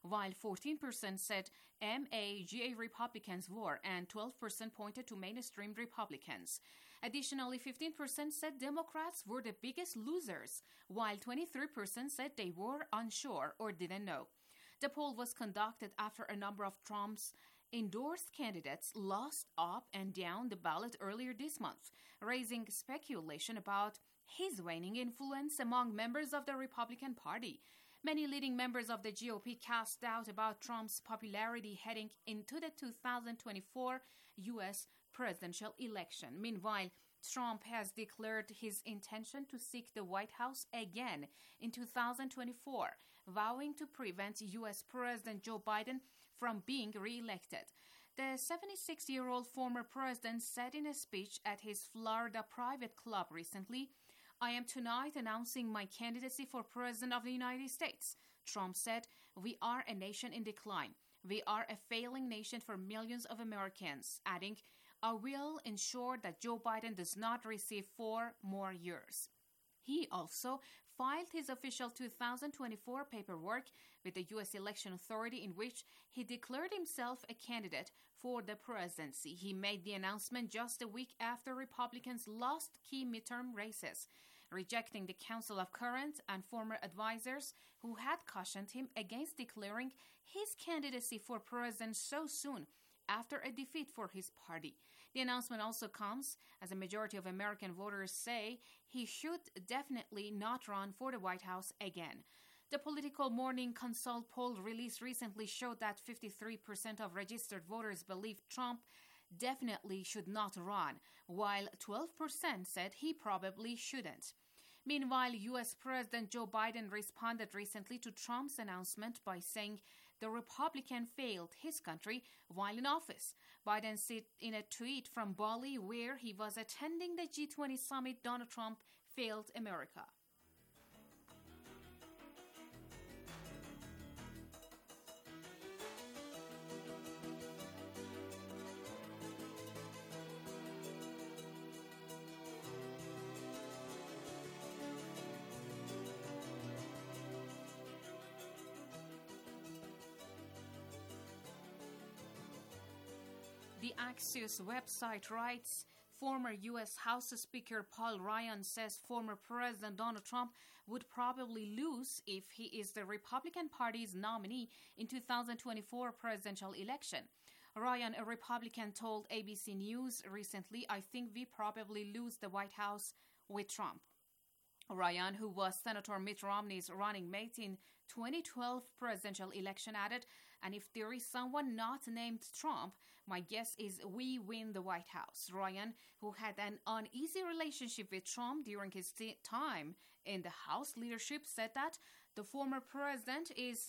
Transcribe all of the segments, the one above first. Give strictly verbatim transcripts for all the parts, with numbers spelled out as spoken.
while fourteen percent said M A G A Republicans were, and twelve percent pointed to mainstream Republicans. Additionally, fifteen percent said Democrats were the biggest losers, while twenty-three percent said they were unsure or didn't know. The poll was conducted after a number of Trump's endorsed candidates lost up and down the ballot earlier this month, raising speculation about his waning influence among members of the Republican Party. Many leading members of the G O P cast doubt about Trump's popularity heading into the two thousand twenty-four U S presidential election. Meanwhile, Trump has declared his intention to seek the White House again in two thousand twenty-four, vowing to prevent U S President Joe Biden from being re-elected. The seventy-six-year-old former president said in a speech at his Florida private club recently, "I am tonight announcing my candidacy for President of the United States." Trump said, "We are a nation in decline. We are a failing nation for millions of Americans," adding, "I will ensure that Joe Biden does not receive four more years." He also filed his official two thousand twenty-four paperwork with the U S Election Authority in which he declared himself a candidate for the presidency. He made the announcement just a week after Republicans lost key midterm races, rejecting the counsel of current and former advisors who had cautioned him against declaring his candidacy for president so soon after a defeat for his party. The announcement also comes as a majority of American voters say he should definitely not run for the White House again. The Political Morning Consult poll released recently showed that fifty-three percent of registered voters believe Trump definitely should not run, while twelve percent said he probably shouldn't. Meanwhile, U S President Joe Biden responded recently to Trump's announcement by saying the Republican failed his country while in office. Biden said in a tweet from Bali, where he was attending the G twenty summit, Donald Trump failed America. The Axios website writes, former U S House Speaker Paul Ryan says former President Donald Trump would probably lose if he is the Republican Party's nominee in two thousand twenty-four presidential election. Ryan, a Republican, told A B C News recently, "I think we probably lose the White House with Trump." Ryan, who was Senator Mitt Romney's running mate in twenty twelve presidential election, added, "And if there is someone not named Trump, my guess is we win the White House." Ryan, who had an uneasy relationship with Trump during his t- time in the House leadership, said that the former president is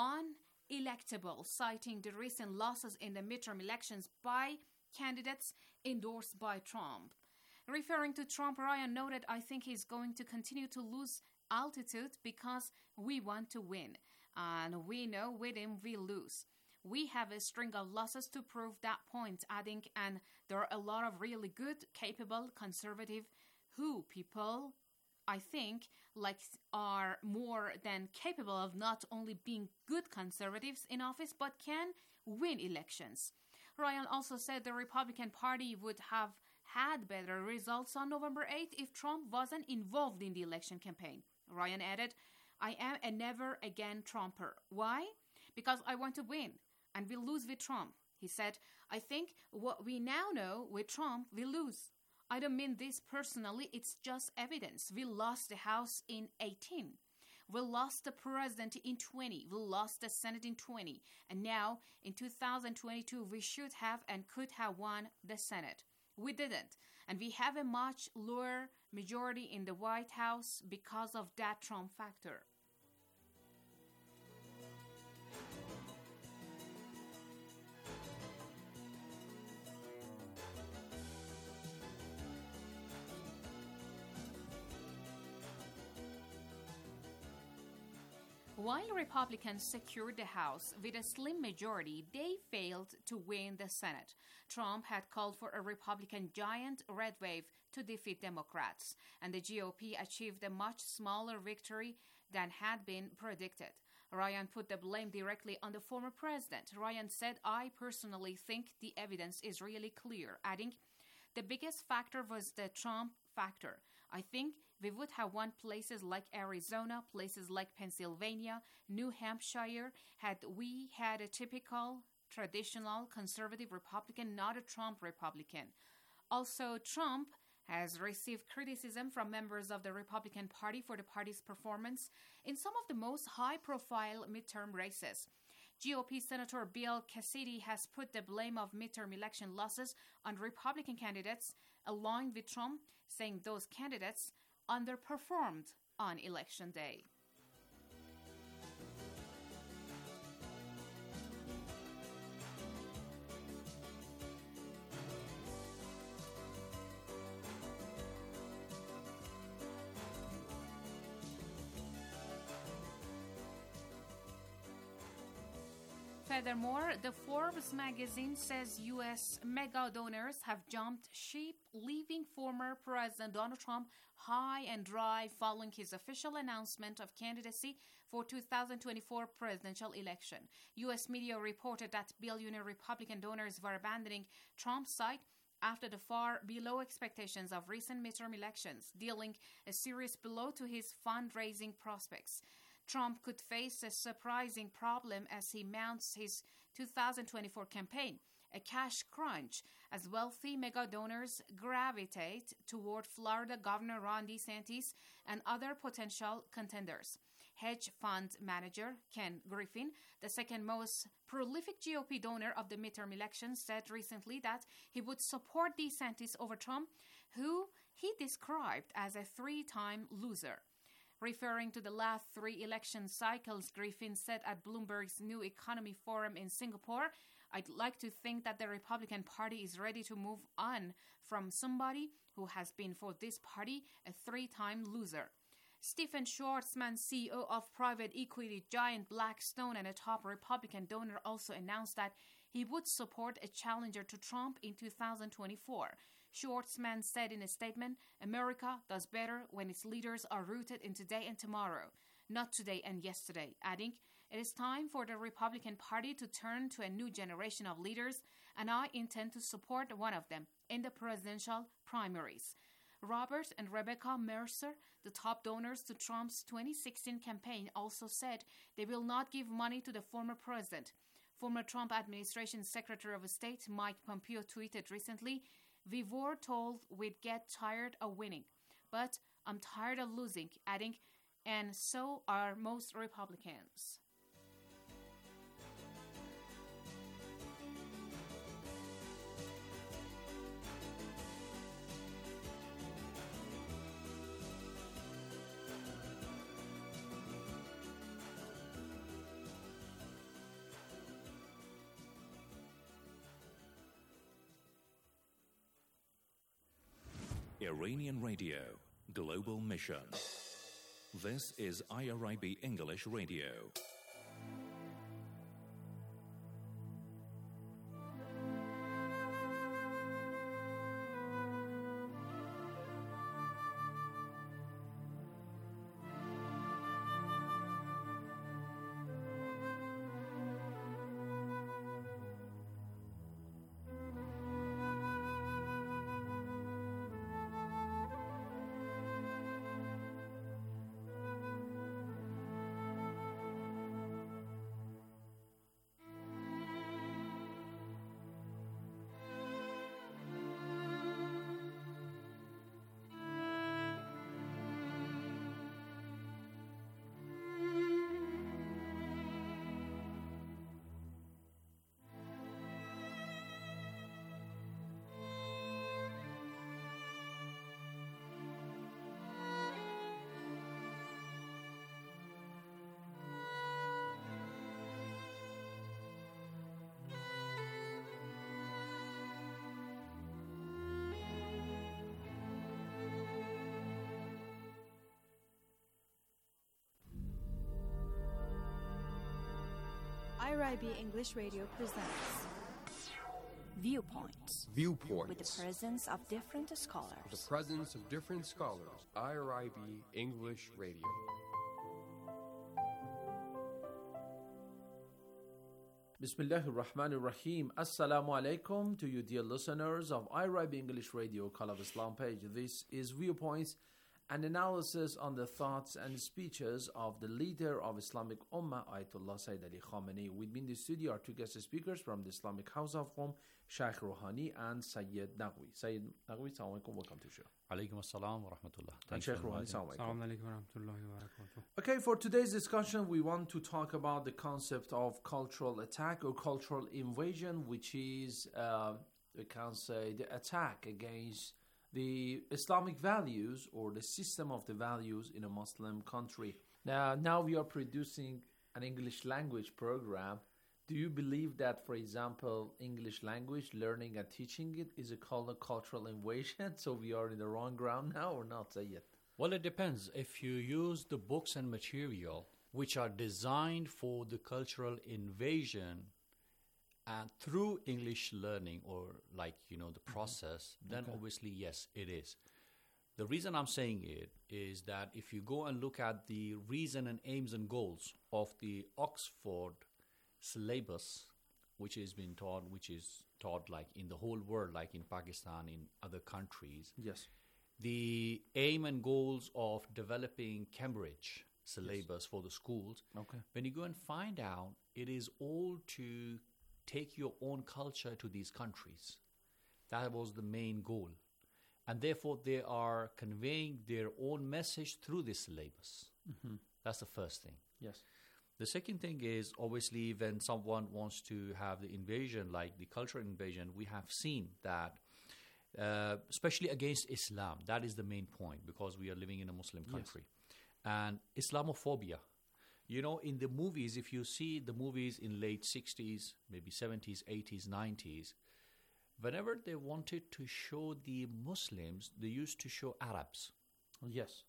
unelectable, citing the recent losses in the midterm elections by candidates endorsed by Trump. Referring to Trump, Ryan noted, "I think he's going to continue to lose altitude because we want to win. And we know with him we lose. We have a string of losses to prove that point," adding, "and there are a lot of really good, capable, conservative who people, I think, like are more than capable of not only being good conservatives in office, but can win elections." Ryan also said the Republican Party would have had better results on November eighth if Trump wasn't involved in the election campaign. Ryan added, "I am a never again Trumper. Why? Because I want to win, and we'll lose with Trump." He said, "I think what we now know with Trump, we lose. I don't mean this personally, it's just evidence. We lost the House in eighteen. We lost the president in twenty. We lost the Senate in twenty. And now, in two thousand twenty-two, we should have and could have won the Senate. We didn't. And we have a much lower majority in the White House because of that Trump factor." While Republicans secured the House with a slim majority, they failed to win the Senate. Trump had called for a Republican giant red wave to defeat Democrats, and the G O P achieved a much smaller victory than had been predicted. Ryan put the blame directly on the former president. Ryan said, "I personally think the evidence is really clear," adding, "The biggest factor was the Trump factor. I think we would have won places like Arizona, places like Pennsylvania, New Hampshire, had we had a typical, traditional, conservative Republican, not a Trump Republican." Also, Trump has received criticism from members of the Republican Party for the party's performance in some of the most high-profile midterm races. G O P Senator Bill Cassidy has put the blame of midterm election losses on Republican candidates aligned with Trump, saying those candidates underperformed on Election Day. Furthermore, the Forbes magazine says U S mega donors have jumped ship, leaving former President Donald Trump high and dry following his official announcement of candidacy for two thousand twenty-four presidential election. U S media reported that billionaire Republican donors were abandoning Trump's side after the far below expectations of recent midterm elections, dealing a serious blow to his fundraising prospects. Trump could face a surprising problem as he mounts his two thousand twenty-four campaign, a cash crunch, as wealthy mega donors gravitate toward Florida Governor Ron DeSantis and other potential contenders. Hedge fund manager Ken Griffin, the second most prolific G O P donor of the midterm elections, said recently that he would support DeSantis over Trump, who he described as a three-time loser. Referring to the last three election cycles, Griffin said at Bloomberg's New Economy Forum in Singapore, "I'd like to think that the Republican Party is ready to move on from somebody who has been for this party a three-time loser." Stephen Schwarzman, C E O of private equity giant Blackstone and a top Republican donor, also announced that he would support a challenger to Trump in two thousand twenty-four. Schwartzman said in a statement, "America does better when its leaders are rooted in today and tomorrow, not today and yesterday," adding, "It is time for the Republican Party to turn to a new generation of leaders, and I intend to support one of them in the presidential primaries." Robert and Rebecca Mercer, the top donors to Trump's twenty sixteen campaign, also said they will not give money to the former president. Former Trump administration Secretary of State Mike Pompeo tweeted recently, "We were told we'd get tired of winning, but I'm tired of losing," adding, "and so are most Republicans." Iranian Radio, Global Mission. This is I R I B English Radio. I R I B English Radio presents Viewpoints. Viewpoints. With the presence of different scholars. The presence of different scholars. I R I B English Radio. Bismillahir Rahmanir Rahim. Assalamu alaikum to you, dear listeners of I R I B English Radio Call of Islam page. This is Viewpoints, an analysis on the thoughts and speeches of the leader of Islamic Ummah, Ayatollah Sayyid Ali Khamenei. With me in the studio are two guest speakers from the Islamic House of Qom, Sheikh Rouhani and Sayyid Naqvi. Sayyid Naqvi, assalamu alaikum, welcome to the show. Alaikum assalam wa rahmatullah. And Sheikh Rouhani, assalamu alaikum. Assalamu alaikum wa rahmatullahi wa barakatuh. Okay, for today's discussion, we want to talk about the concept of cultural attack or cultural invasion, which is, uh, we can say, the attack against the Islamic values or the system of the values in a Muslim country. Now, now we are producing an English language program. Do you believe that, for example, English language, learning and teaching it is a called a cultural invasion? So we are in the wrong ground now or not? Say it. Well, it depends. If you use the books and material which are designed for the cultural invasion and through English learning or like, you know, the process, mm-hmm. then okay. obviously, yes, it is. The reason I'm saying it is that if you go and look at the reason and aims and goals of the Oxford syllabus, which is being taught, which is taught like in the whole world, like in Pakistan, in other countries. Yes. The aim and goals of developing Cambridge syllabus yes. for the schools, okay. when you go and find out, it is all to take your own culture to these countries. That was the main goal. And therefore, they are conveying their own message through this syllabus. Mm-hmm. That's the first thing. Yes. The second thing is, obviously, when someone wants to have the invasion, like the cultural invasion, we have seen that, uh, especially against Islam, that is the main point, because we are living in a Muslim country. Yes. And Islamophobia. You know, in the movies, if you see the movies in late sixties, maybe seventies, eighties, nineties, whenever they wanted to show the Muslims, they used to show Arabs. Yes.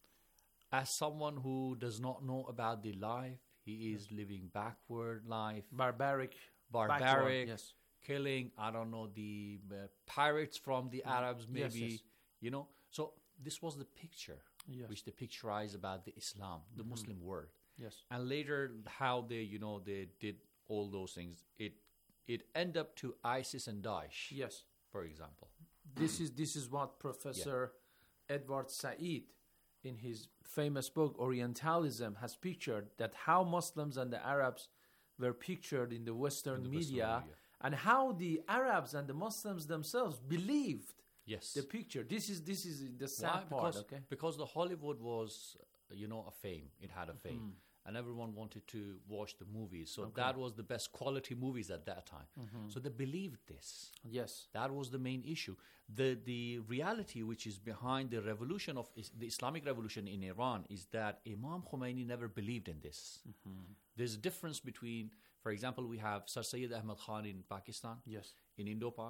As someone who does not know about the life, he is yes. living backward life. Barbaric. Barbaric. Backward, yes. Killing, I don't know, the uh, pirates from the Arabs, maybe, yes, yes. you know. So this was the picture, yes. which they picturized about the Islam, the mm-hmm. Muslim world. Yes. And later, how they, you know, they did all those things. It it ended up to ISIS and Daesh. Yes. For example. This is this is what Professor yeah. Edward Said, in his famous book Orientalism, has pictured, that how Muslims and the Arabs were pictured in the Western, in the media, Western media, and how the Arabs and the Muslims themselves believed yes. the picture. This is this is the sad Why? part. Because, okay. because the Hollywood was, you know, a fame. It had a fame. Mm-hmm. And everyone wanted to watch the movies. So okay. that was the best quality movies at that time. Mm-hmm. So they believed this. Yes. That was the main issue. The the reality which is behind the revolution of is, the Islamic revolution in Iran is that Imam Khomeini never believed in this. Mm-hmm. There's a difference between, for example, we have Sir Syed Ahmad Khan in Pakistan, yes, in Indo-Pak.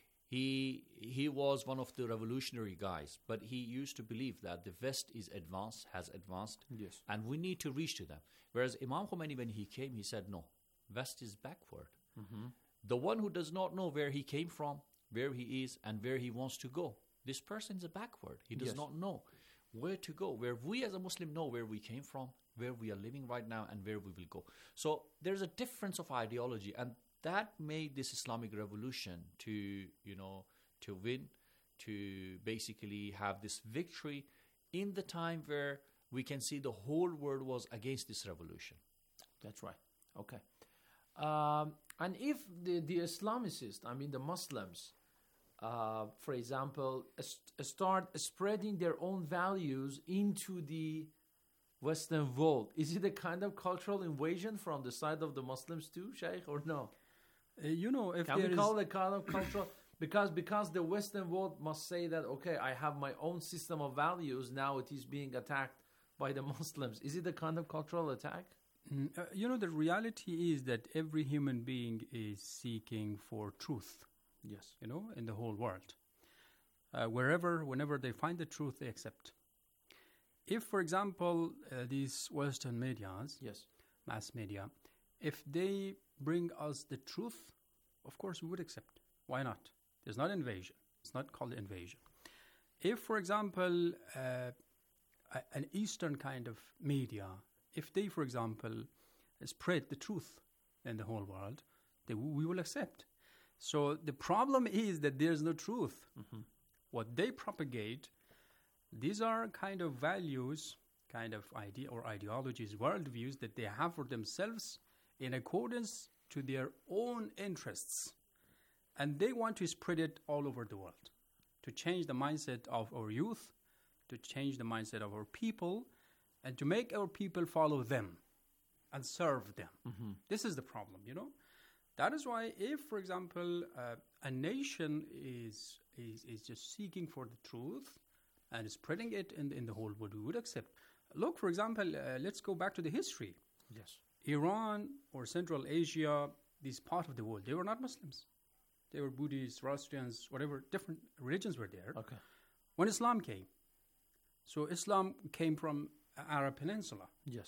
He he was one of the revolutionary guys, but he used to believe that the West is advanced, has advanced, yes, and we need to reach to them. Whereas Imam Khomeini, when he came, he said, no, West is backward. Mm-hmm. The one who does not know where he came from, where he is, and where he wants to go, this person is a backward. He does yes. not know where to go, where we as a Muslim know where we came from, where we are living right now, and where we will go. So there's a difference of ideology, and that made this Islamic revolution to, you know, to win, to basically have this victory in the time where we can see the whole world was against this revolution. That's right. Okay. Um, and if the, the Islamicists, I mean the Muslims, uh, for example, st- start spreading their own values into the Western world, is it a kind of cultural invasion from the side of the Muslims too, Sheikh, or no? Uh, you know, if Can there we call is... it kind of cultural? Because because the Western world must say that, okay, I have my own system of values, now it is being attacked by the Muslims. Is it a kind of cultural attack? Mm, uh, you know, the reality is that every human being is seeking for truth. Yes. You know, in the whole world. Uh, wherever, whenever they find the truth, they accept. If, for example, uh, these Western medias, yes, mass media, if they bring us the truth, of course we would accept. Why not? It's not invasion. It's not called invasion. If, for example, uh, a, an Eastern kind of media, if they, for example, spread the truth in the whole world, that we will accept. So the problem is that there's no truth. Mm-hmm. What they propagate, these are kind of values, kind of idea or ideologies, worldviews that they have for themselves in accordance to their own interests. And they want to spread it all over the world, to change the mindset of our youth, to change the mindset of our people, and to make our people follow them and serve them. Mm-hmm. This is the problem, you know. That is why if, for example, uh, a nation is, is is just seeking for the truth and spreading it in, in the whole world, we would accept. Look, for example, uh, let's go back to the history. Yes. Iran or Central Asia, this part of the world, they were not Muslims. They were Buddhists, Zoroastrians, whatever, different religions were there. Okay. When Islam came. So Islam came from Arab Peninsula. Yes.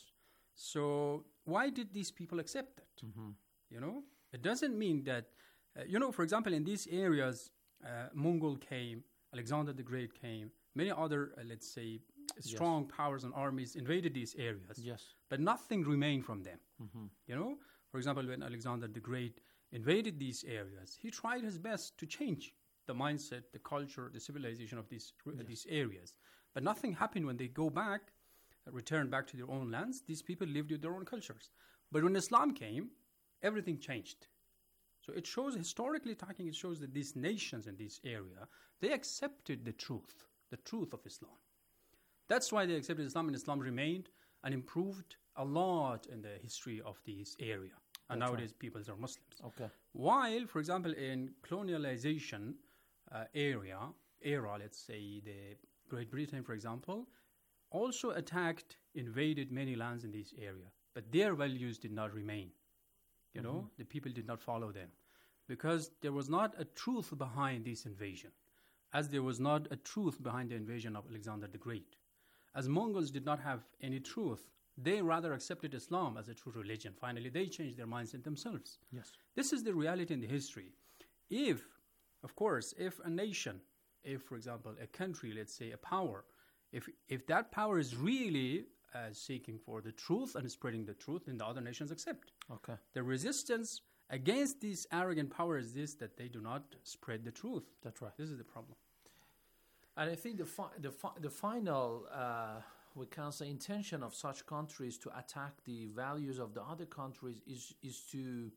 So why did these people accept it? Mm-hmm. You know, it doesn't mean that, uh, you know, for example, in these areas, uh, Mongol came, Alexander the Great came, many other, uh, let's say, strong yes. powers and armies invaded these areas. Yes. But nothing remained from them. Mm-hmm. You know, for example, when Alexander the Great invaded these areas, he tried his best to change the mindset, the culture, the civilization of these yes. uh, these areas. But nothing happened when they go back, uh, return back to their own lands. These people lived with their own cultures. But when Islam came, everything changed. So it shows, historically talking, it shows that these nations in this area, they accepted the truth, the truth of Islam. That's why they accepted Islam, and Islam remained and improved a lot in the history of this area. And That's nowadays, right. people are Muslims. Okay. While, for example, in colonialization uh, area, era, let's say the Great Britain, for example, also attacked, invaded many lands in this area. But their values did not remain. You mm-hmm. know, the people did not follow them. Because there was not a truth behind this invasion. As there was not a truth behind the invasion of Alexander the Great. As Mongols did not have any truth, they rather accepted Islam as a true religion. Finally, they changed their mindset themselves. Yes. This is the reality in the history. If, of course, if a nation, if, for example, a country, let's say a power, if if that power is really uh, seeking for the truth and spreading the truth, then the other nations accept. Okay. The resistance against this arrogant power is this, that they do not spread the truth. That's right. This is the problem. And I think the fi- the fi- the final, uh, we can say, intention of such countries to attack the values of the other countries is is to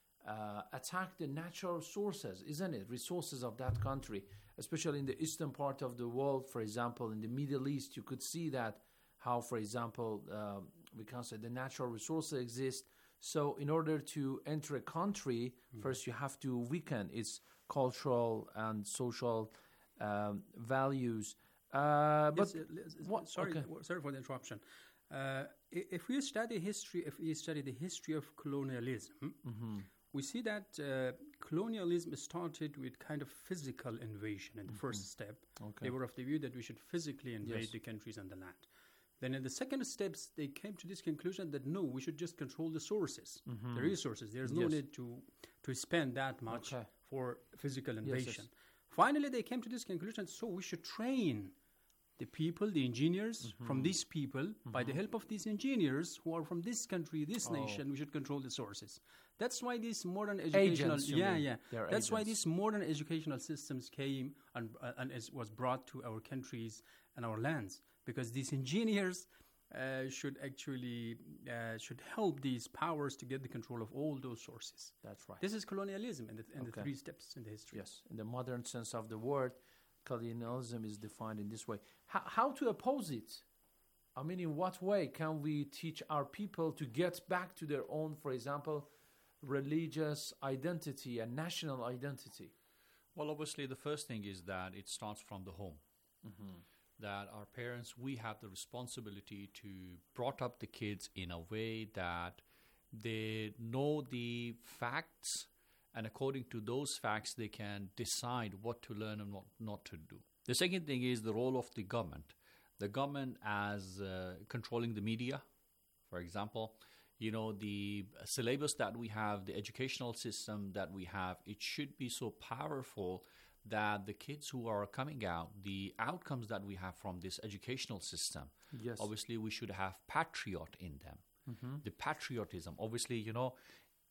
uh, attack the natural sources, isn't it? Resources of that country, especially in the eastern part of the world. For example, in the Middle East, you could see that how, for example, uh, we can say the natural resources exist. So, in order to enter a country, mm-hmm. first you have to weaken its cultural and social Um, values, uh, but yes, uh, what, sorry, okay. sorry for the interruption. Uh, if we study history, if we study the history of colonialism, mm-hmm. we see that uh, colonialism started with kind of physical invasion in the mm-hmm. first step. Okay. They were of the view that we should physically invade yes. the countries and the land. Then in the second steps, they came to this conclusion that no, we should just control the sources, mm-hmm. the resources. There's no yes. need to to spend that much okay. for physical invasion. Yes, yes. Finally, they came to this conclusion, so we should train the people, the engineers mm-hmm. from these people. Mm-hmm. By the help of these engineers who are from this country, this oh. nation, we should control the sources. That's why these modern educational... Agents, yeah, mean. yeah. They're That's agents. why these modern educational systems came and, uh, and is, was brought to our countries and our lands. Because these engineers uh, should actually uh, should help these powers to get the control of all those sources. That's right. This is colonialism in the, in okay. the three steps in the history. Yes, in the modern sense of the word, colonialism is defined in this way. H- how to oppose it? I mean, in what way can we teach our people to get back to their own, for example, religious identity and national identity? Well, obviously, the first thing is that it starts from the home. Mm-hmm. That our parents, we have the responsibility to brought up the kids in a way that they know the facts, and according to those facts, they can decide what to learn and what not to do. The second thing is the role of the government. The government as uh, controlling the media, for example. You know, the syllabus that we have, the educational system that we have, it should be so powerful that the kids who are coming out, the outcomes that we have from this educational system, yes. obviously we should have patriot in them. Mm-hmm. The patriotism, obviously, you know,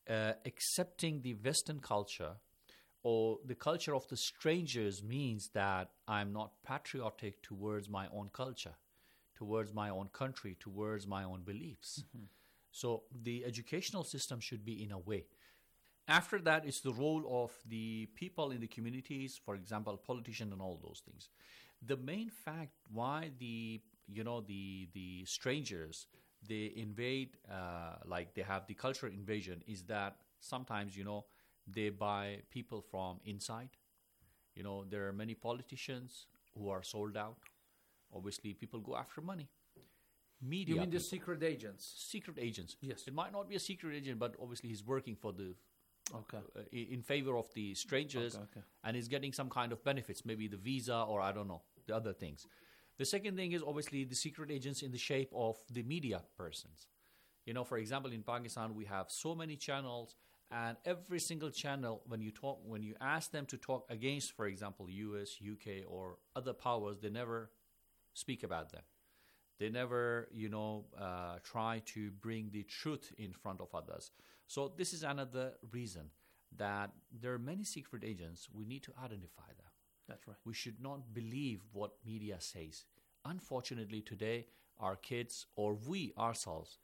uh, accepting the Western culture or the culture of the strangers means that I'm not patriotic towards my own culture, towards my own country, towards my own beliefs. Mm-hmm. So the educational system should be in a way. After that, it's the role of the people in the communities, for example, politicians and all those things. The main fact why the, you know, the the strangers, they invade, uh, like they have the cultural invasion, is that sometimes, you know, they buy people from inside. You know, there are many politicians who are sold out. Obviously, people go after money. Media You mean the people, secret agents? secret agents. Yes. It might not be a secret agent, but obviously he's working for the Okay. uh, i- in favor of the strangers, Okay, okay. and is getting some kind of benefits, maybe the visa or I don't know, the other things. The second thing is obviously the secret agents in the shape of the media persons. You know, for example, in Pakistan, we have so many channels, and every single channel, when you talk, when you ask them to talk against, for example, U S, U K, or other powers, they never speak about them. They never, you know, uh, try to bring the truth in front of others. So this is another reason that there are many secret agents. We need to identify them. That's right. We should not believe what media says. Unfortunately, today, our kids or we ourselves,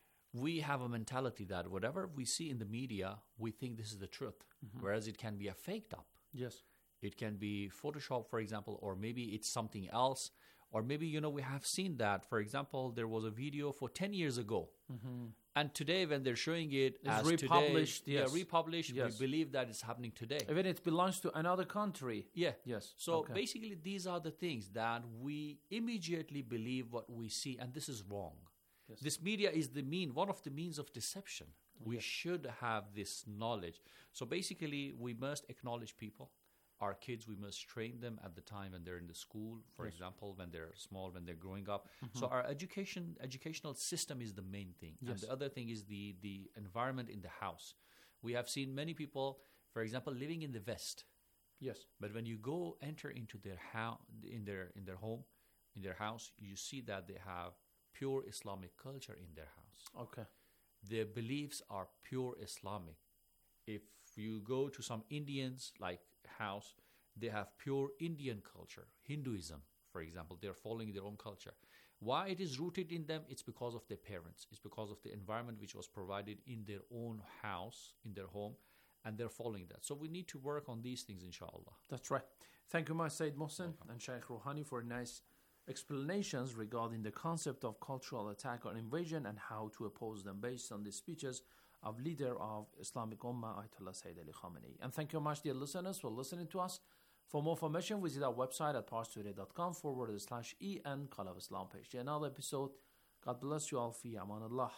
we have a mentality that whatever we see in the media, we think this is the truth, mm-hmm. whereas it can be a faked up. Yes. It can be Photoshop, for example, or maybe it's something else. Or maybe, you know, we have seen that. For example, there was a video for ten years ago. Mm-hmm. And today, when they're showing it It's as republished, today, yes. yeah, republished, Yes. we believe that it's happening today. Even it belongs to another country. Yeah. Yes. So Okay. basically, these are the things that we immediately believe what we see, and this is wrong. Yes. This media is the mean, one of the means of deception. We Yes. should have this knowledge. So basically, we must acknowledge people. Our kids, we must train them at the time when they're in the school, for Yes. example, when they're small, when they're growing up. So our education, educational system is the main thing. And Yes. the other thing is the, the environment in the house. We have seen many people, for example, living in the West. Yes. But when you go enter into their house, in their in their home, in their house, you see that they have pure Islamic culture in their house. Okay. Their beliefs are pure Islamic. If you go to some Indians like house, they have pure Indian culture, Hinduism, for example. They're following their own culture. Why it is rooted in them? It's because of their parents. It's because of the environment which was provided in their own house, in their home, and they're following that. So we need to work on these things, inshallah. That's right. Thank you, my Sayyid Mohsen and Sheikh Rouhani, for nice explanations regarding the concept of cultural attack or invasion and how to oppose them based on the speeches of leader of Islamic Ummah, Ayatollah Sayyid Ali Khamenei. And thank you much, dear listeners, for listening to us. For more information, visit our website at parstoday.com forward slash en Call of Islam page. Another episode. God bless you all. Fi aman Allah.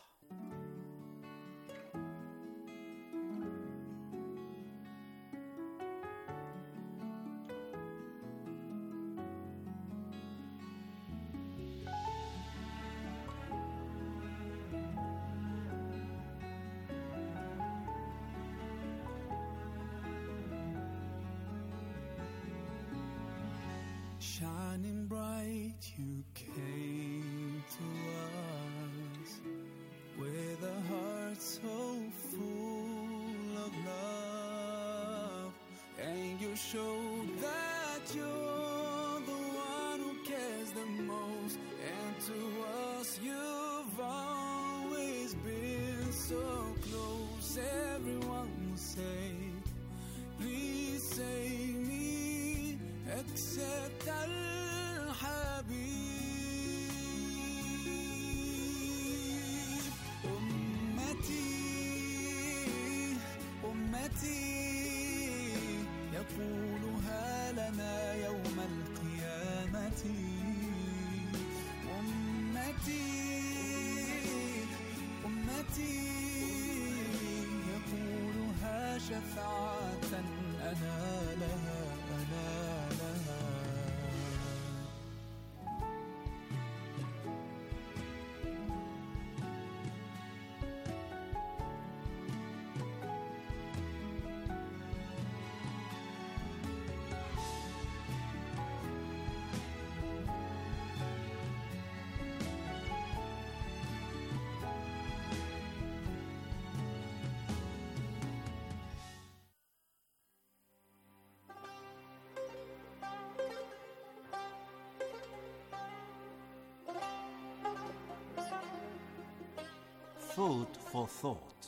Shining bright, you came to us with a heart so full of love, and you showed that you're the one who cares the most, and to us you've always been so close. Everyone will say, please save me, except Al-Habib. Ummati, Ummati, يقولها لنا يوم القيامة. أمتي أمتي يقولها شفاعة أنا لها أنا لها. Food for thought.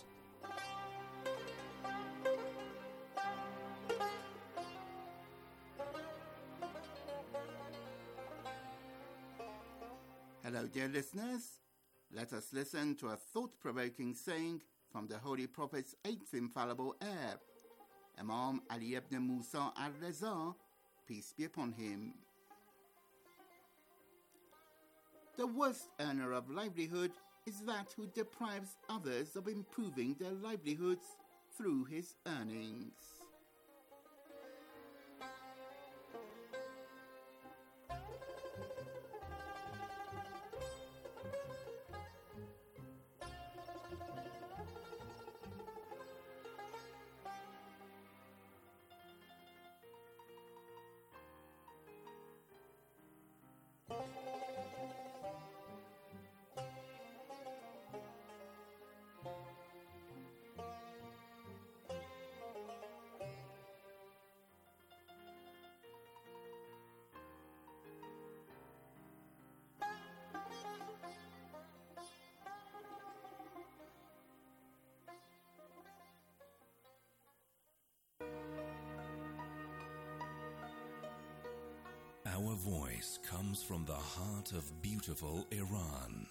Hello, dear listeners. Let us listen to a thought-provoking saying from the Holy Prophet's eighth infallible heir, Imam Ali ibn Musa al-Raza, peace be upon him. The worst earner of livelihood is that who deprives others of improving their livelihoods through his earnings. Our voice comes from the heart of beautiful Iran.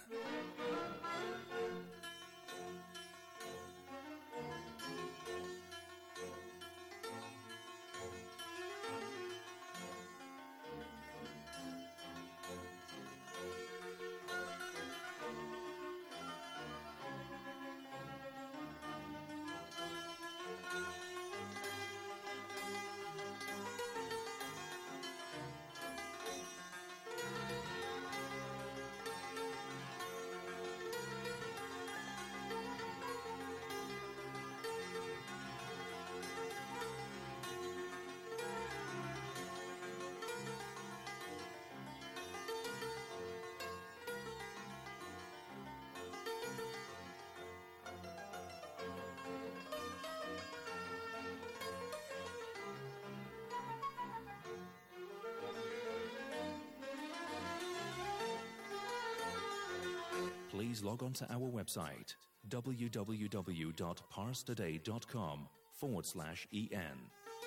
Please log on to our website, www.parstoday.com forward slash en.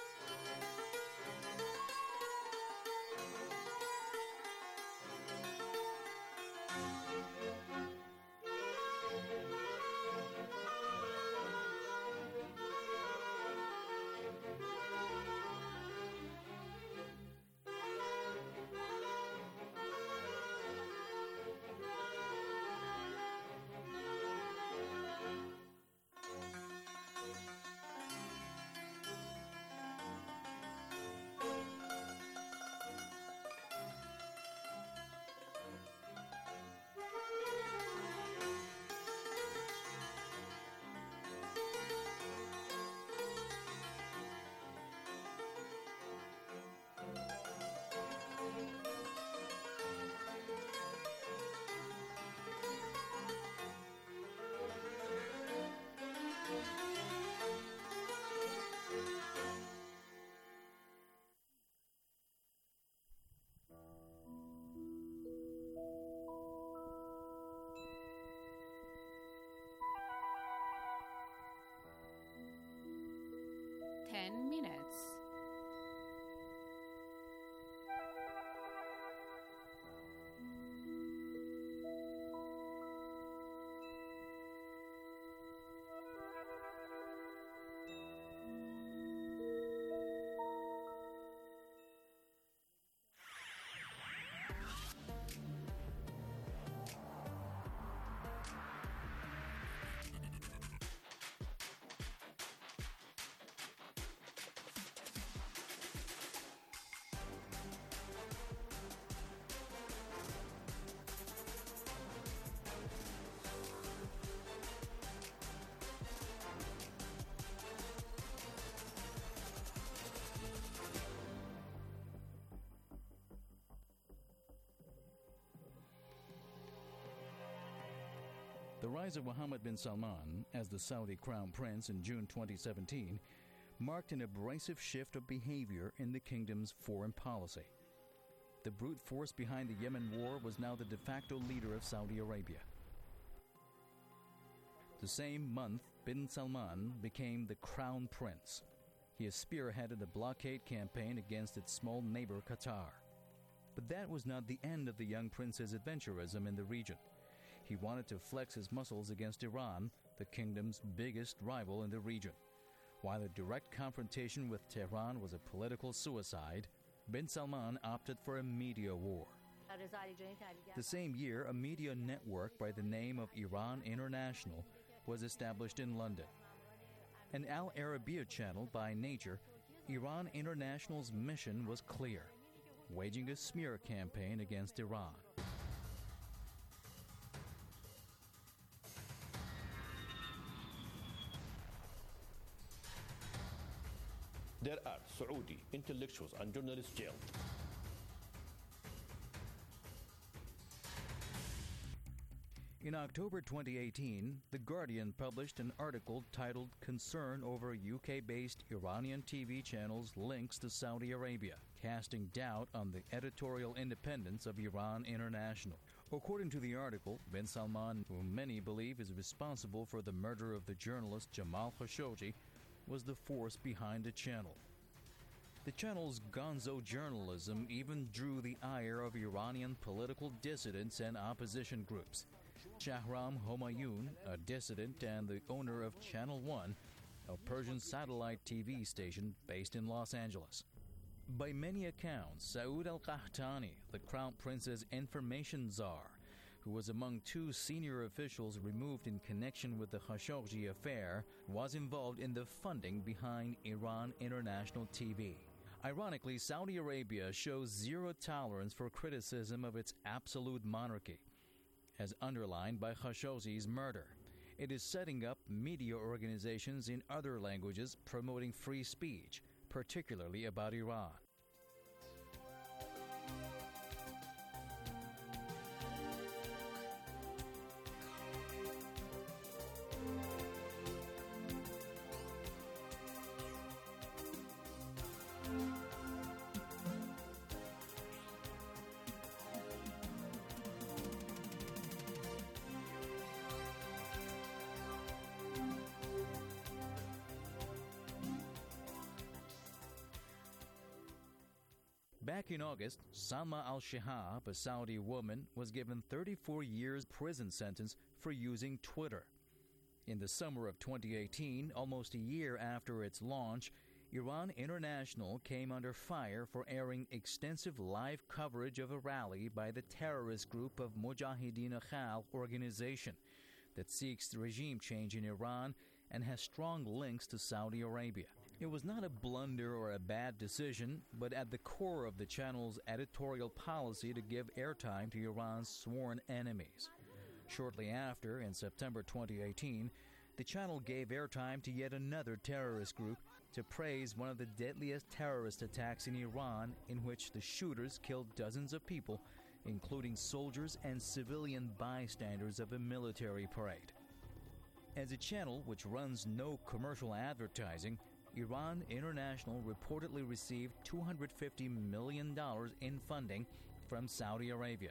Ten minutes. The rise of Mohammed bin Salman as the Saudi crown prince in June twenty seventeen marked an abrasive shift of behavior in the kingdom's foreign policy. The brute force behind the Yemen war was now the de facto leader of Saudi Arabia. The same month, bin Salman became the crown prince. He has spearheaded a blockade campaign against its small neighbor Qatar. But that was not the end of the young prince's adventurism in the region. He wanted to flex his muscles against Iran, the kingdom's biggest rival in the region. While a direct confrontation with Tehran was a political suicide, bin Salman opted for a media war. The same year, a media network by the name of Iran International was established in London. An Al Arabiya channel by nature, Iran International's mission was clear: waging a smear campaign against Iran. There are Saudi intellectuals and journalists jailed. In October twenty eighteen, The Guardian published an article titled Concern Over U K-based Iranian T V channels' links to Saudi Arabia, casting doubt on the editorial independence of Iran International. According to the article, bin Salman, whom many believe is responsible for the murder of the journalist Jamal Khashoggi, was the force behind the channel. The channel's gonzo journalism even drew the ire of Iranian political dissidents and opposition groups. Shahram Homayoun, a dissident and the owner of Channel One, a Persian satellite T V station based in Los Angeles. By many accounts, Saud al-Qahtani, the Crown Prince's information czar, who was among two senior officials removed in connection with the Khashoggi affair, was involved in the funding behind Iran International T V. Ironically, Saudi Arabia shows zero tolerance for criticism of its absolute monarchy, as underlined by Khashoggi's murder. It is setting up media organizations in other languages promoting free speech, particularly about Iran. Back in August, Salma al-Shihab, a Saudi woman, was given thirty-four years prison sentence for using Twitter. In the summer of twenty eighteen, almost a year after its launch, Iran International came under fire for airing extensive live coverage of a rally by the terrorist group of Mujahideen Khal organization that seeks regime change in Iran and has strong links to Saudi Arabia. It was not a blunder or a bad decision, but at the core of the channel's editorial policy to give airtime to Iran's sworn enemies. Shortly after, in September twenty eighteen, the channel gave airtime to yet another terrorist group to praise one of the deadliest terrorist attacks in Iran, in which the shooters killed dozens of people, including soldiers and civilian bystanders of a military parade. As a channel which runs no commercial advertising, Iran International reportedly received two hundred fifty million dollars in funding from Saudi Arabia.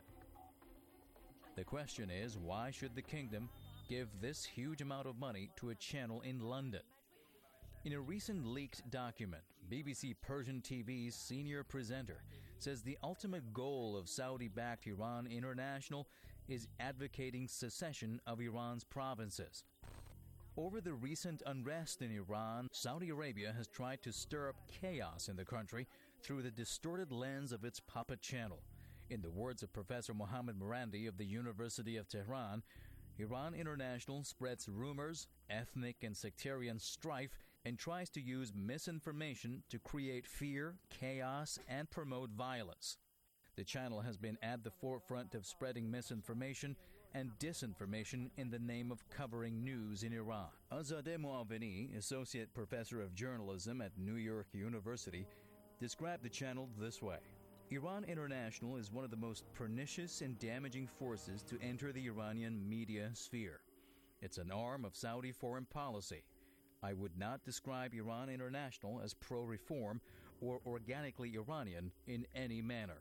The question is, why should the kingdom give this huge amount of money to a channel in London? In a recent leaked document, B B C Persian T V's senior presenter says the ultimate goal of Saudi-backed Iran International is advocating secession of Iran's provinces. Over the recent unrest in Iran, Saudi Arabia has tried to stir up chaos in the country through the distorted lens of its puppet channel. In the words of Professor Mohammad Marandi of the University of Tehran, Iran International spreads rumors, ethnic and sectarian strife, and tries to use misinformation to create fear, chaos, and promote violence. The channel has been at the forefront of spreading misinformation and disinformation in the name of covering news in Iran. Azadeh Moaveni, Associate Professor of Journalism at New York University, described the channel this way. Iran International is one of the most pernicious and damaging forces to enter the Iranian media sphere. It's an arm of Saudi foreign policy. I would not describe Iran International as pro-reform or organically Iranian in any manner.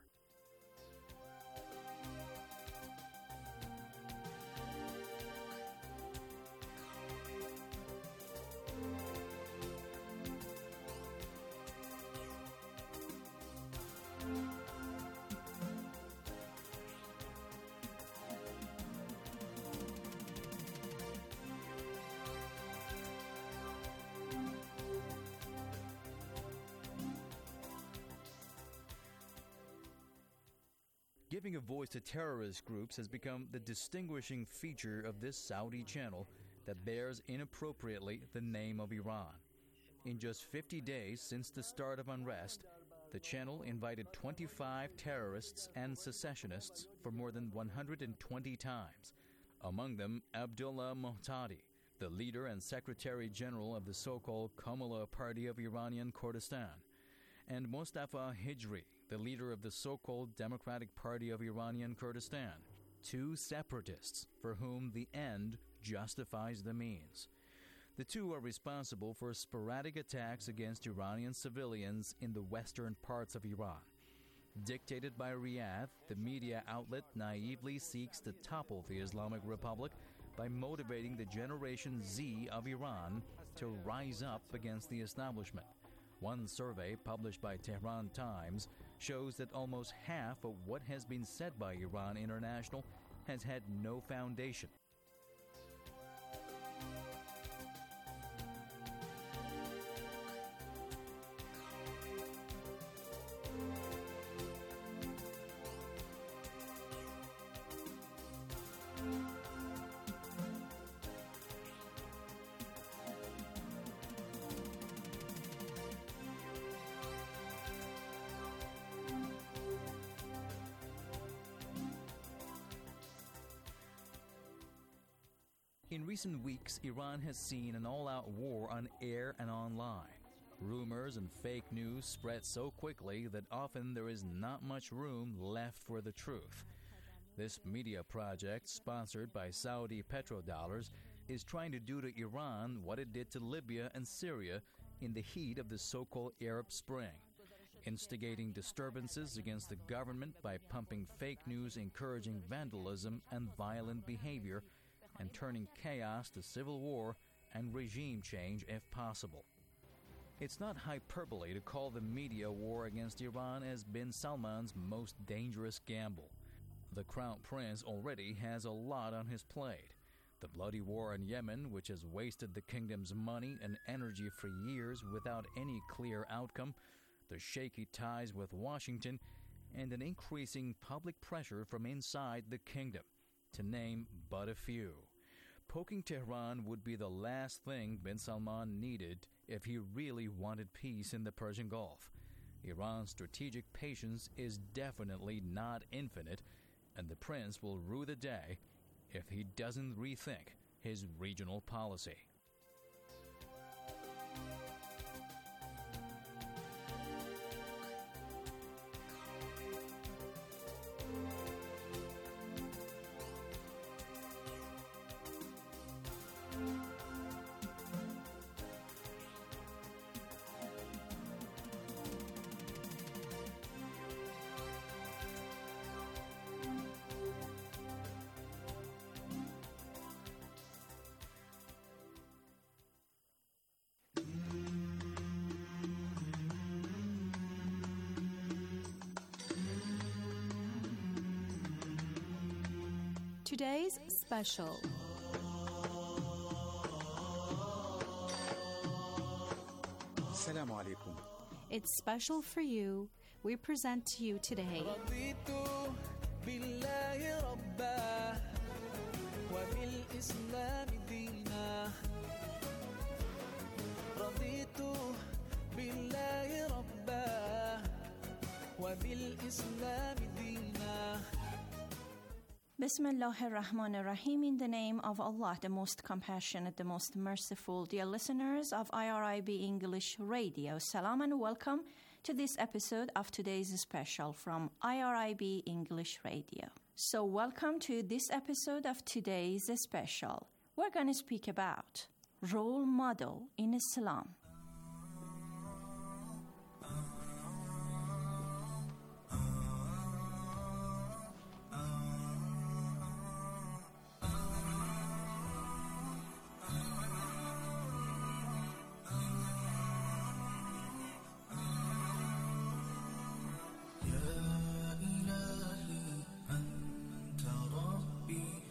Giving a voice to terrorist groups has become the distinguishing feature of this Saudi channel that bears inappropriately the name of Iran. In just fifty days since the start of unrest, the channel invited twenty-five terrorists and secessionists for more than one hundred twenty times, among them Abdullah Muhtadi, the leader and Secretary General of the so-called Kamala Party of Iranian Kurdistan, and Mustafa Hijri, the leader of the so-called Democratic Party of Iranian Kurdistan, two separatists for whom the end justifies the means. The two are responsible for sporadic attacks against Iranian civilians in the western parts of Iran. Dictated by Riyadh, the media outlet naively seeks to topple the Islamic Republic by motivating the Generation Z of Iran to rise up against the establishment. One survey published by Tehran Times shows that almost half of what has been said by Iran International has had no foundation. In recent weeks, Iran has seen an all-out war on air and online. Rumors and fake news spread so quickly that often there is not much room left for the truth. This media project, sponsored by Saudi petrodollars, is trying to do to Iran what it did to Libya and Syria in the heat of the so-called Arab Spring, instigating disturbances against the government by pumping fake news encouraging vandalism and violent behavior, and turning chaos to civil war and regime change if possible. It's not hyperbole to call the media war against Iran as bin Salman's most dangerous gamble. The Crown Prince already has a lot on his plate. The bloody war in Yemen, which has wasted the kingdom's money and energy for years without any clear outcome, the shaky ties with Washington, and an increasing public pressure from inside the kingdom, to name but a few. Poking Tehran would be the last thing bin Salman needed if he really wanted peace in the Persian Gulf. Iran's strategic patience is definitely not infinite, and the prince will rue the day if he doesn't rethink his regional policy. Today's special. Assalamu alaikum. It's special for you. We present to you today. Bismillahir Rahmanir Rahim, in the name of Allah, the most compassionate, the most merciful. Dear listeners of I R I B English Radio, salam and welcome to this episode of today's special from I R I B English Radio. So welcome to this episode of today's special. We're going to speak about role model in Islam.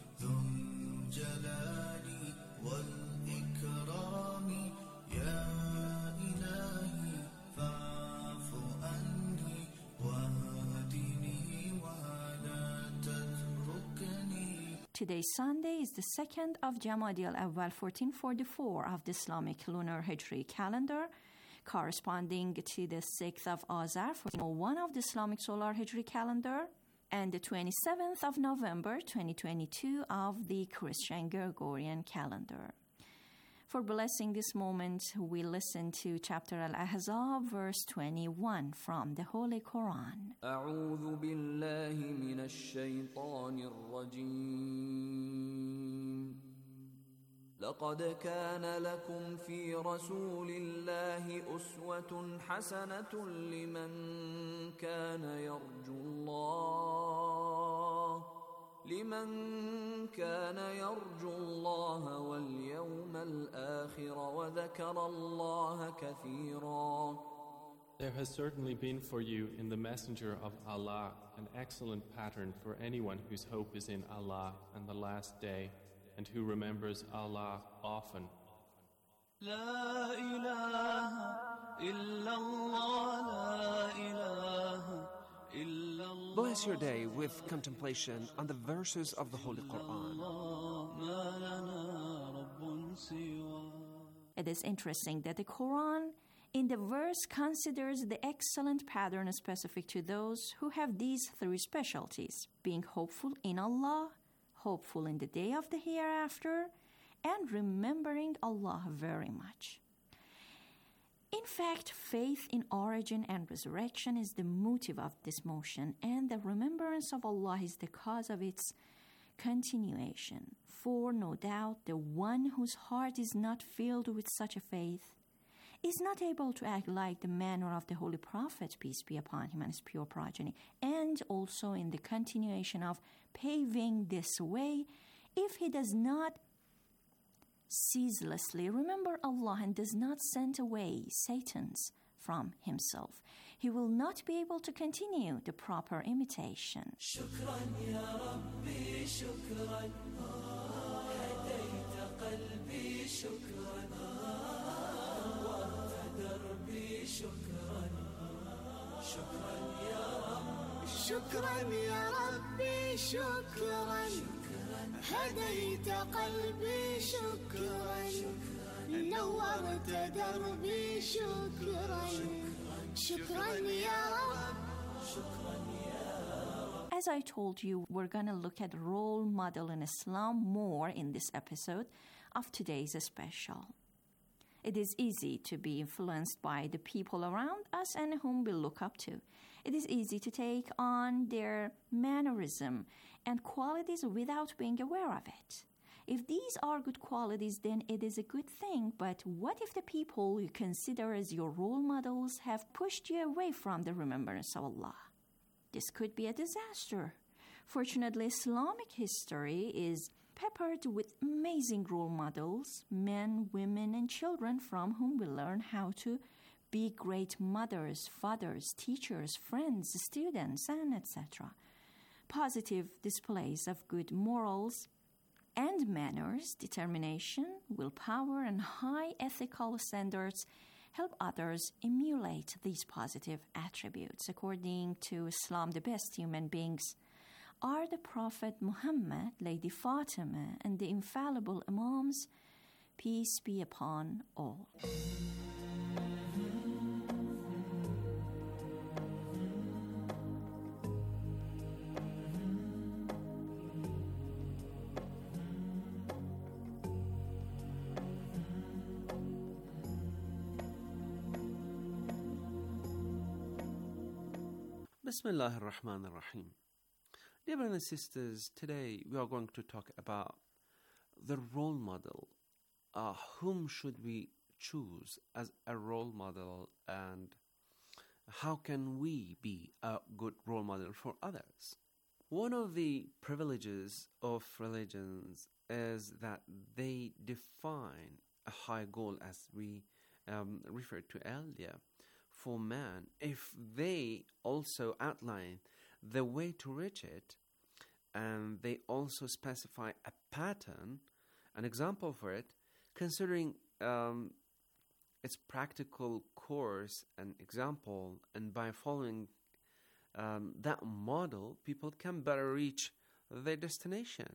والإكرام يا Today, Sunday, is the second of Jamadi al-Awwal fourteen forty-four of the Islamic lunar Hijri calendar, corresponding to the sixth of Azar fourteen oh one of the Islamic solar Hijri calendar, and the twenty-seventh of November twenty twenty-two of the Christian Gregorian calendar. For blessing this moment, we listen to chapter Al-Ahzab, verse twenty-one from the Holy Quran. أعوذ بالله من الشيطان الرجيم لقد كان لكم في رسول الله أسوة حسنة لمن كان يرجو الله لمن كان يرجو الله واليوم الآخر وذكر الله كثيرا. There has certainly been for you in the Messenger of Allah an excellent pattern for anyone whose hope is in Allah and the last day, and who remembers Allah often. لا إله إلا الله لا إله إلا الله. Bless your day with contemplation on the verses of the Holy Quran. ما لنا رب سواه. It is interesting that the Quran in the verse considers the excellent pattern specific to those who have these three specialties: being hopeful in Allah, hopeful in the day of the hereafter, and remembering Allah very much. In fact, faith in origin and resurrection is the motive of this motion, and the remembrance of Allah is the cause of its continuation. For no doubt, the one whose heart is not filled with such a faith is not able to act like the manner of the Holy Prophet, peace be upon him, and his pure progeny, and also in the continuation of paving this way, if he does not ceaselessly remember Allah and does not send away Satan's from himself, he will not be able to continue the proper imitation. شكرا يا ربي شكرا هديت قلبي شكرا نورت دربي شكرا شكرا يا رب شكرا يا ربي شكرا هديت قلبي شكرا نورت دربي شكرا شكرا يا رب شكرا يا رب. As I told you, we're going to look at role model in Islam more in this episode of today's special. It is easy to be influenced by the people around us and whom we look up to. It is easy to take on their mannerism and qualities without being aware of it. If these are good qualities, then it is a good thing. But what if the people you consider as your role models have pushed you away from the remembrance of Allah? This could be a disaster. Fortunately, Islamic history is peppered with amazing role models, men, women, and children from whom we learn how to be great mothers, fathers, teachers, friends, students, and et cetera. Positive displays of good morals and manners, determination, willpower, and high ethical standards help others emulate these positive attributes. According to Islam, the best human beings are the Prophet Muhammad, Lady Fatima, and the infallible Imams, peace be upon all. Bismillah ar-Rahman ar-Rahim. Dear brothers and sisters, today we are going to talk about the role model. Uh, whom should we choose as a role model, and how can we be a good role model for others? One of the privileges of religions is that they define a high goal, as we um, referred to earlier, for man. If they also outline the way to reach it, and they also specify a pattern, an example for it, considering um, its practical course and example, and by following um, that model, people can better reach their destination.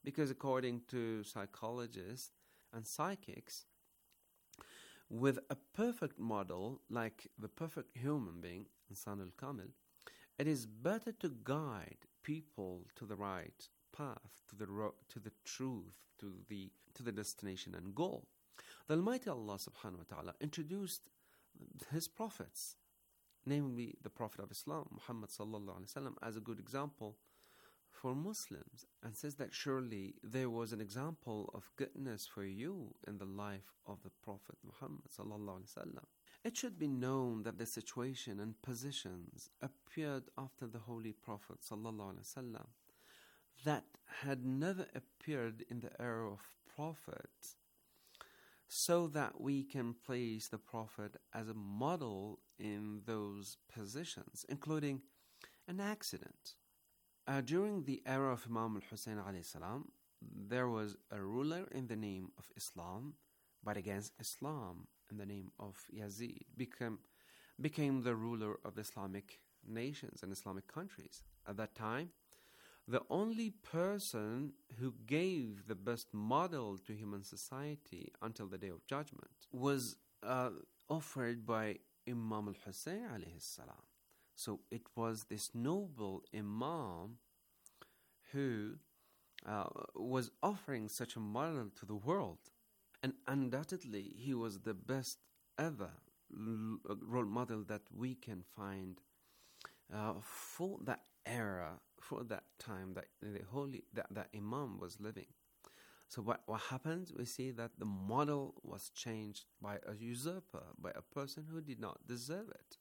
Because according to psychologists and psychics, with a perfect model like the perfect human being, Insan al-Kamil, it is better to guide people to the right path, to the ro- to the truth, to the to the destination and goal. The Almighty Allah subhanahu wa ta'ala introduced His prophets, namely the Prophet of Islam, Muhammad sallallahu alaihi wasallam, as a good example for Muslims, and says that surely there was an example of goodness for you in the life of the Prophet Muhammad sallallahu alaihi wasallam. It should be known that the situation and positions appeared after the Holy Prophet sallallahu alaihi wasallam that had never appeared in the era of Prophet, so that we can place the Prophet as a model in those positions, including an accident. Uh, during the era of Imam al-Hussein alayhi salam, there was a ruler in the name of Islam, but against Islam in the name of Yazid, became, became the ruler of Islamic nations and Islamic countries. At that time, the only person who gave the best model to human society until the Day of Judgment was uh, offered by Imam al-Hussein alayhi salam. So it was this noble Imam who uh, was offering such a model to the world. And undoubtedly, he was the best ever l- role model that we can find uh, for that era, for that time that the holy that, that Imam was living. So what, what happens? We see that the model was changed by a usurper, by a person who did not deserve it.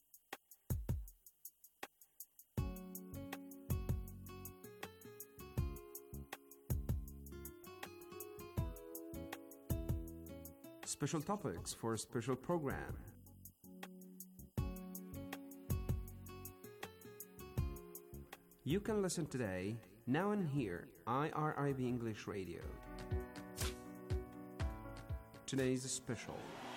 Special topics for a special program. You can listen today, now and here, I R I B English Radio. Today's special.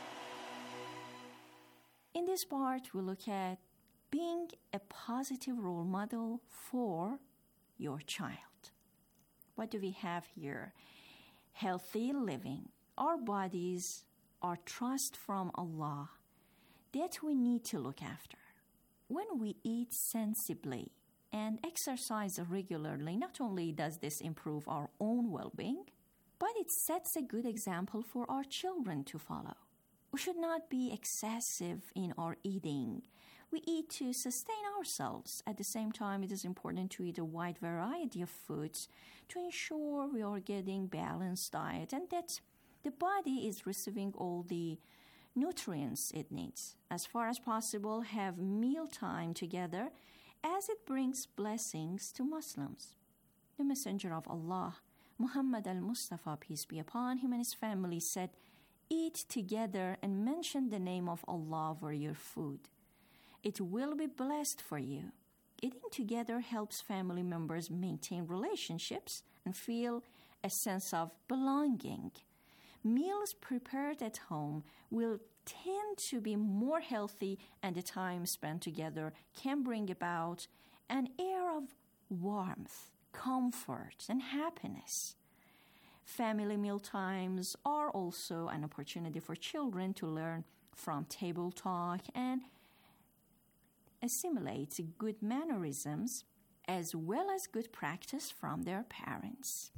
In this part, we look at being a positive role model for your child. What do we have here? Healthy living. Our bodies are trust from Allah that we need to look after. When we eat sensibly and exercise regularly, not only does this improve our own well-being, but it sets a good example for our children to follow. We should not be excessive in our eating. We eat to sustain ourselves. At the same time, it is important to eat a wide variety of foods to ensure we are getting balanced diet and that the body is receiving all the nutrients it needs. As far as possible, have mealtime together as it brings blessings to Muslims. The Messenger of Allah, Muhammad al-Mustafa, peace be upon him, and his family said, "Eat together and mention the name of Allah over your food. It will be blessed for you." Eating together helps family members maintain relationships and feel a sense of belonging. Meals prepared at home will tend to be more healthy, and the time spent together can bring about an air of warmth, comfort, and happiness. Family meal times are also an opportunity for children to learn from table talk and assimilate good mannerisms as well as good practice from their parents.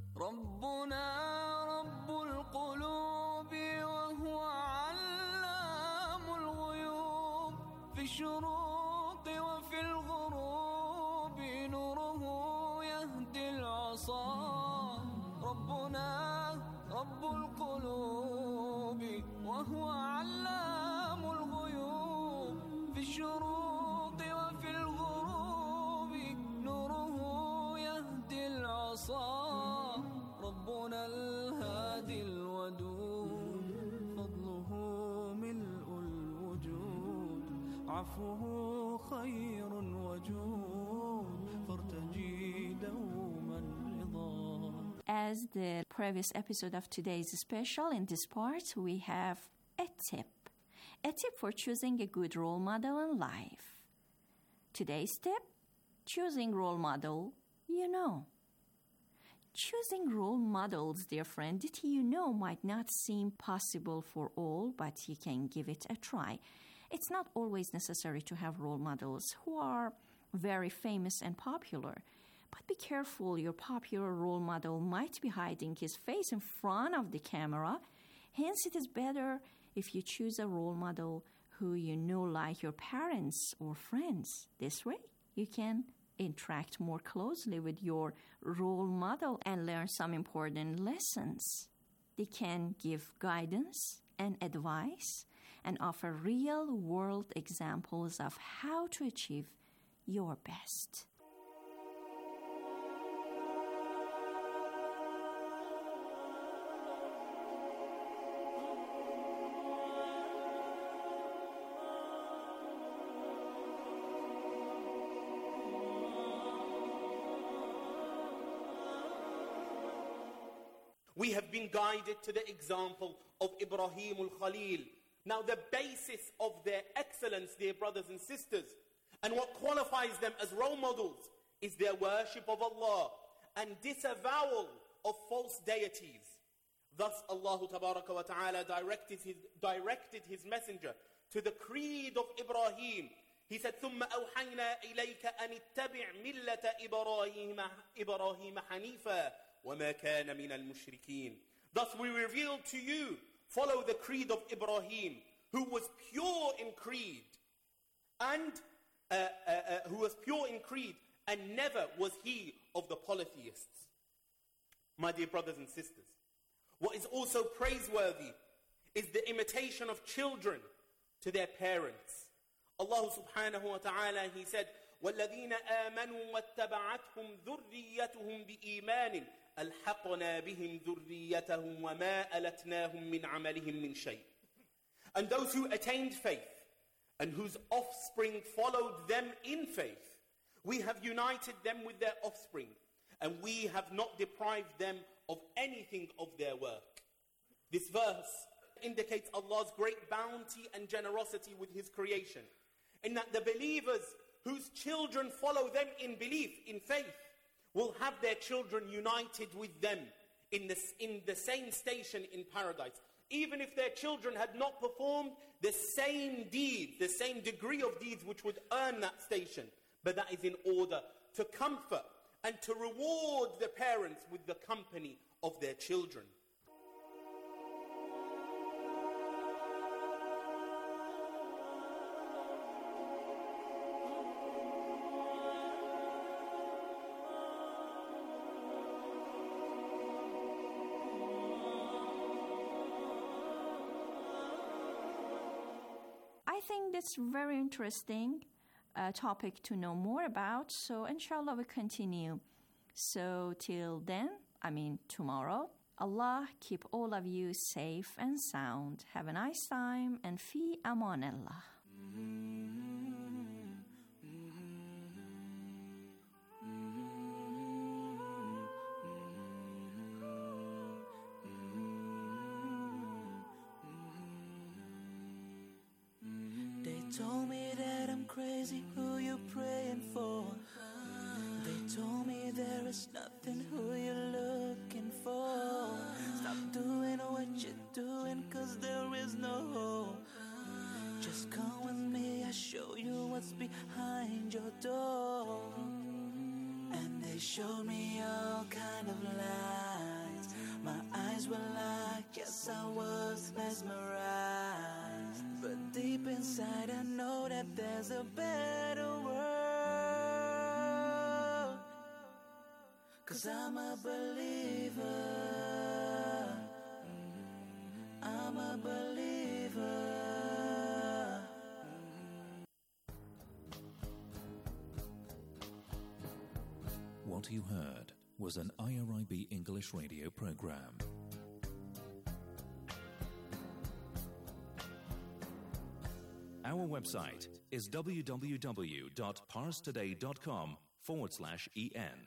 في الشروق وفي الغروب نوره يهدي العصا ربنا رب القلوب وهو علام الغيوب في الشروق وفي الغروب نوره يهدي العصا ربنا الهادي الودود فضله ملء الوجود عفوه خير وجود فارتجي دوما رضا. As the previous episode of today's special, in this part we have a tip. A tip for choosing a good role model in life. Today's tip, choosing role model you know. Choosing role models, dear friend, did you know might not seem possible for all, but you can give it a try. It's not always necessary to have role models who are very famous and popular. But be careful, your popular role model might be hiding his face in front of the camera. Hence, it is better if you choose a role model who you know like your parents or friends. This way, you can interact more closely with your role model and learn some important lessons. They can give guidance and advice and offer real-world examples of how to achieve your best. We have been guided to the example of Ibrahim al-Khalil. Now the basis of their excellence, dear brothers and sisters, and what qualifies them as role models is their worship of Allah and disavowal of false deities. Thus Allah tabaraka wa ta'ala directed his, directed his messenger to the creed of Ibrahim. He said, ثُمَّ أَوْحَيْنَا إِلَيْكَ أَنِ اتَّبِعْ مِلَّةَ إِبْرَاهِيمَ إِبْرَاهِيمَ حَنِيفًا وَمَا كَانَ مِنَ الْمُشْرِكِينَ. Thus we revealed to you, follow the creed of Ibrahim, who was pure in creed, and uh, uh, uh, who was pure in creed, and never was he of the polytheists. My dear brothers and sisters, what is also praiseworthy is the imitation of children to their parents. Allah subhanahu wa ta'ala, He said, وَالَّذِينَ آمَنُوا وَاتَّبَعَتْهُمْ ذُرِّيَّتُهُمْ بِإِيمَانٍ أَلْحَقْنَا بِهِمْ ذُرِّيَّتَهُمْ وَمَا أَلَتْنَاهُمْ مِنْ عَمَلِهِمْ مِنْ شَيْءٍ. And those who attained faith and whose offspring followed them in faith, we have united them with their offspring, and we have not deprived them of anything of their work. This verse indicates Allah's great bounty and generosity with His creation, in that the believers whose children follow them in belief, in faith, will have their children united with them in, this, in the same station in paradise. Even if their children had not performed the same deed, the same degree of deeds which would earn that station. But that is in order to comfort and to reward the parents with the company of their children. I think that's very interesting uh, topic to know more about. So inshallah we continue. So till then, I mean tomorrow, Allah keep all of you safe and sound. Have a nice time and fi amanillah. Told me that I'm crazy, who you praying for? They told me there is nothing, who you looking for? Stop doing what you're doing, cause there is no hope. Just come with me, I'll show you what's behind your door. And they showed me all kind of lies. My eyes were like, yes, I was mesmerized. But deep inside I know that there's a better world. Cause I'm a believer. I'm a believer. What you heard was an I R I B English radio program. Our website is www.parstoday.com forward slash en.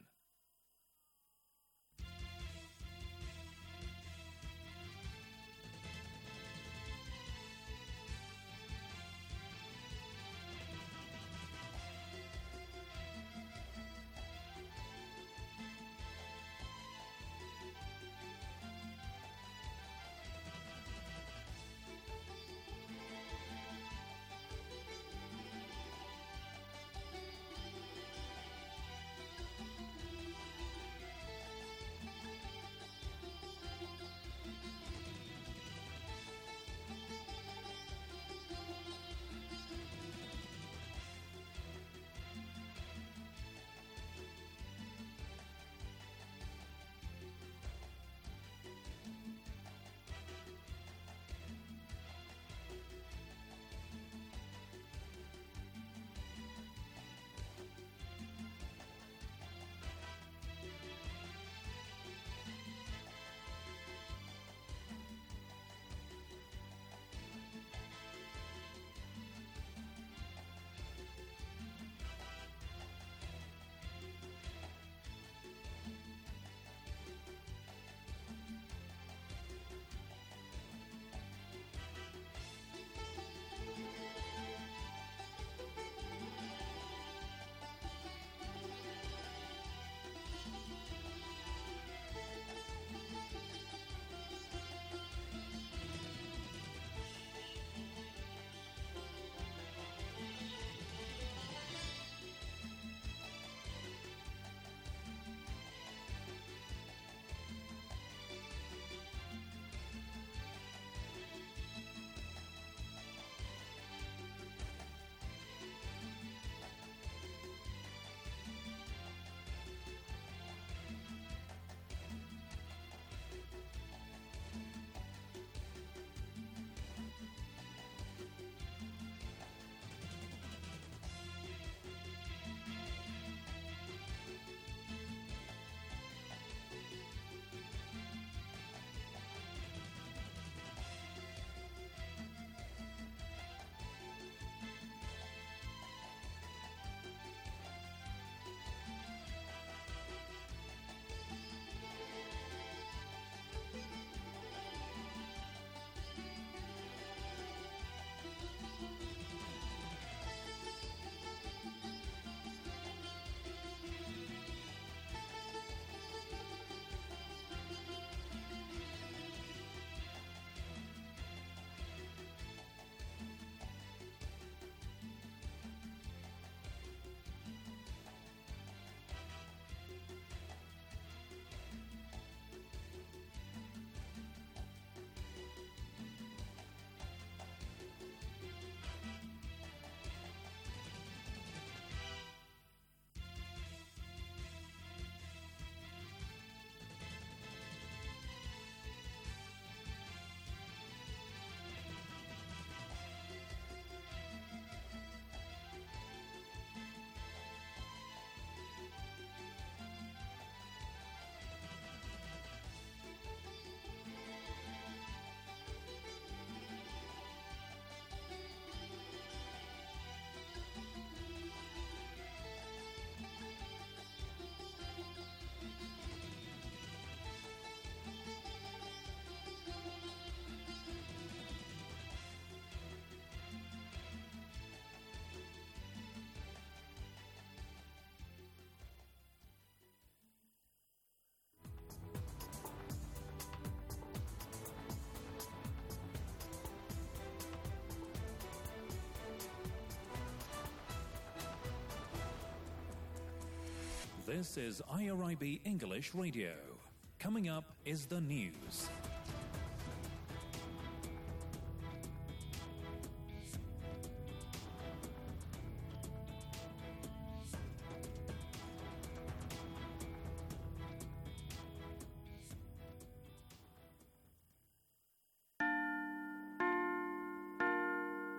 This is I R I B English Radio. Coming up is the news.